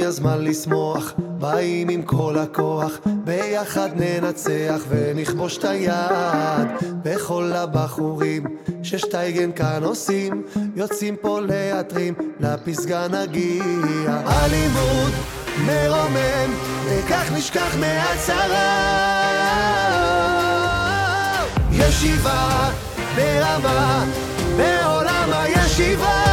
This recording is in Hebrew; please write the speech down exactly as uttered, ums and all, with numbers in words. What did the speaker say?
הזמן לשמוח, באים עם כל הכוח, ביחד ננצח ונכבוש את היד. בכל הבחורים ששטייגן כאן עושים, יוצאים פה להתרים, לפסגה נגיע. אלימות מרומם, וכך נשכח מהצרה. ישיבה ברמה, בעולם הישיבה.